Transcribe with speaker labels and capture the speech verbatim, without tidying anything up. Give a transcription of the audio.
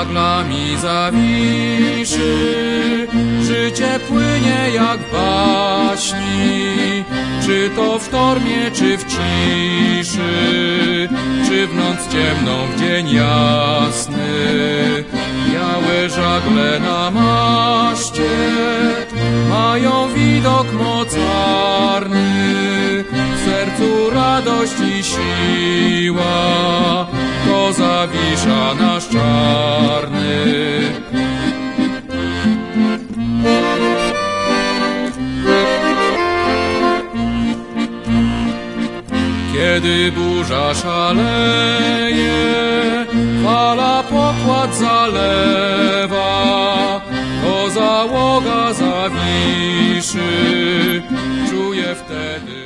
Speaker 1: żaglami zawiszy, życie płynie jak w baśni, czy to w sztormie, czy w ciszy, czy w noc ciemną, w dzień jasny. Białe żagle na maście mają widok mocarny, w sercu radość i siła, to Zawisza nasz czarny. Kiedy burza szaleje, fala pokład zalewa, to załoga Zawiszy czuje wtedy